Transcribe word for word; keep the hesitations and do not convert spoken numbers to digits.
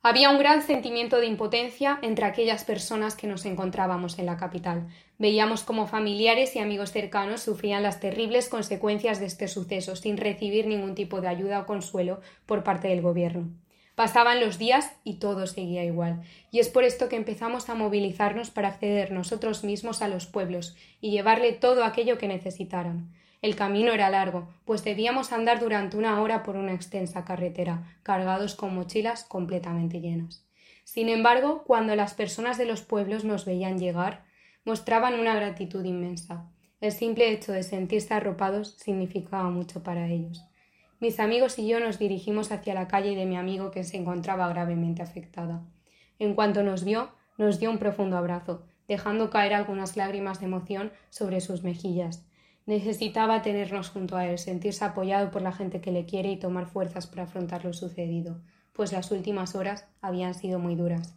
Había un gran sentimiento de impotencia entre aquellas personas que nos encontrábamos en la capital. Veíamos cómo familiares y amigos cercanos sufrían las terribles consecuencias de este suceso sin recibir ningún tipo de ayuda o consuelo por parte del gobierno. Pasaban los días y todo seguía igual, y es por esto que empezamos a movilizarnos para acceder nosotros mismos a los pueblos y llevarle todo aquello que necesitaran. El camino era largo, pues debíamos andar durante una hora por una extensa carretera, cargados con mochilas completamente llenas. Sin embargo, cuando las personas de los pueblos nos veían llegar, mostraban una gratitud inmensa. El simple hecho de sentirse arropados significaba mucho para ellos. Mis amigos y yo nos dirigimos hacia la calle de mi amigo que se encontraba gravemente afectada. En cuanto nos vio, nos dio un profundo abrazo, dejando caer algunas lágrimas de emoción sobre sus mejillas. Necesitaba tenernos junto a él, sentirse apoyado por la gente que le quiere y tomar fuerzas para afrontar lo sucedido, pues las últimas horas habían sido muy duras.